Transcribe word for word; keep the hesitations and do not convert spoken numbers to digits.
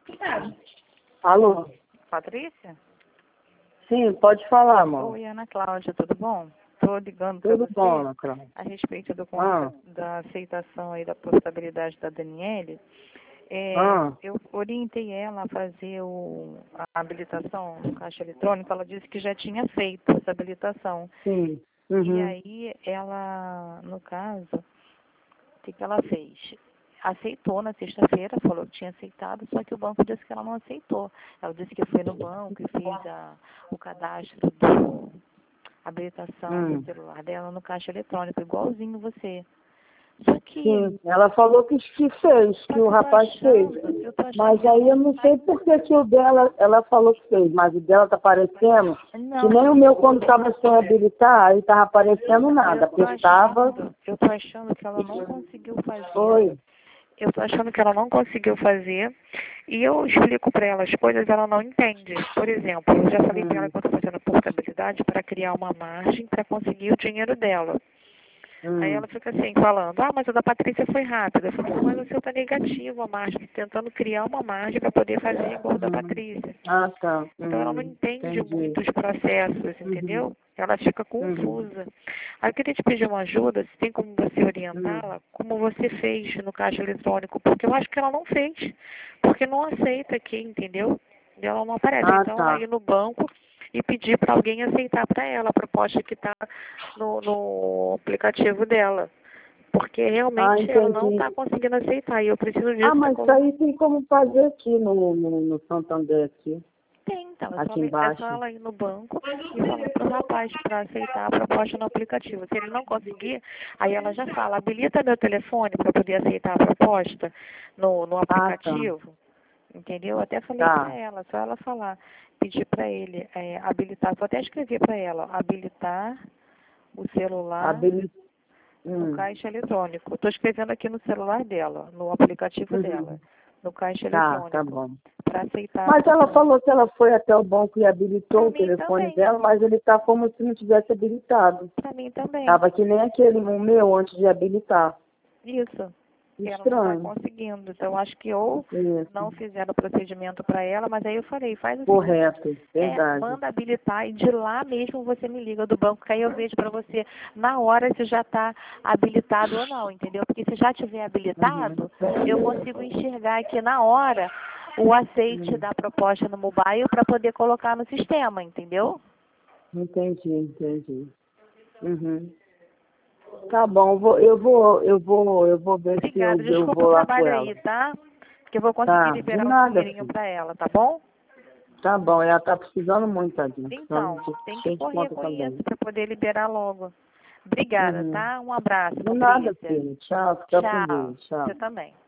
Alô? Patrícia? Sim, pode falar, amor. Oi, Ana Cláudia, tudo bom? Estou ligando para Tudo você bom, Ana Cláudia. a respeito do, Ah. da aceitação aí da possibilidade da Daniele. É, Ah. Eu orientei ela a fazer o, a habilitação no caixa eletrônico. Ela disse que já tinha feito essa habilitação. Sim. E Uhum. aí ela, no caso, o que, que ela fez? Aceitou na sexta-feira, falou que tinha aceitado, só que o banco disse que ela não aceitou. Ela disse que foi no banco e fez a, o cadastro do habilitação Hum. do celular dela no caixa eletrônico, igualzinho você. Só que Sim, ela falou que, que fez, que o rapaz fez. Mas aí eu não sei por que, que o dela, ela falou que fez, mas o dela tá aparecendo, não, que nem o meu quando estava sem habilitar, aí tava aparecendo nada, eu tô apertava. achando, eu tô achando que ela não conseguiu fazer. Foi. Eu tô achando que ela não conseguiu fazer. E eu explico para ela as coisas, ela não entende. Por exemplo, eu já falei para ela Hum. que eu estou fazendo portabilidade para criar uma margem para conseguir o dinheiro dela. Aí Hum. ela fica assim, falando, ah, mas a da Patrícia foi rápida. Eu falei, não, mas o seu tá negativo a margem, tentando criar uma margem para poder fazer igual a da Uhum. Patrícia. Ah, tá. Então ela não Hum. entende Entendi. muito os processos, entendeu? Uhum. Ela fica Uhum. confusa. Aí eu queria te pedir uma ajuda, se tem como você Hum. orientá-la, como você fez no caixa eletrônico, porque eu acho que ela não fez, porque não aceita aqui, entendeu? E ela não aparece. Ah, Então ela tá. ir no banco e pedir para alguém aceitar para ela a proposta que está no, no aplicativo dela. Porque Ah, realmente ela não entendi. está conseguindo aceitar. E eu preciso Ah, disso para mas isso colocar. aí tem como fazer aqui no, no, no Santander aqui, Tem, então. É só, aqui é só embaixo. ela ir no banco e falar para o rapaz para aceitar a proposta no aplicativo. Se ele não conseguir, aí ela já fala, habilita meu telefone para poder aceitar a proposta no, no Ah, tá. aplicativo. Entendeu? Eu até falei para Tá. ela, só ela falar, pedir para ele é, habilitar, vou até escrever para ela, habilitar o celular Habili... no Hum. caixa eletrônico. Estou escrevendo aqui no celular dela, no aplicativo dela, Uhum. no caixa Tá, tá eletrônico, bom. para aceitar a Mas ela proposta. falou que ela foi até o banco e habilitou Para o mim telefone também, dela, mas ele tá como se não tivesse habilitado. para mim também. Tava que nem aquele o meu antes de habilitar. Isso. E ela não está Estranho. conseguindo. Então, acho que ou não Isso. fizeram o procedimento para ela, mas aí eu falei, faz o seguinte, Correto. é, Verdade. manda habilitar e de lá mesmo você me liga do banco, que aí eu vejo para você na hora se já está habilitado ou não, entendeu? Porque se já tiver habilitado, Uhum. eu consigo enxergar aqui na hora o aceite Uhum. da proposta no mobile para poder colocar no sistema, entendeu? Entendi, entendi. Uhum. Tá bom, vou, eu vou, eu vou, eu vou ver se eu, Obrigada. eu Desculpa o vou lá com trabalho ela. aí, tá? Que eu vou conseguir Tá, de liberar um nada, dinheirinho filho. para ela, tá bom? Tá bom, ela tá precisando muito, tadinha. Precisando Então, de tem que cheio de correr conta com também. isso para poder liberar logo. Obrigada, Uhum. tá? Um abraço, De nada, Patrícia. filho. Tchau, fica com Tchau. Deus. Tchau. Você também.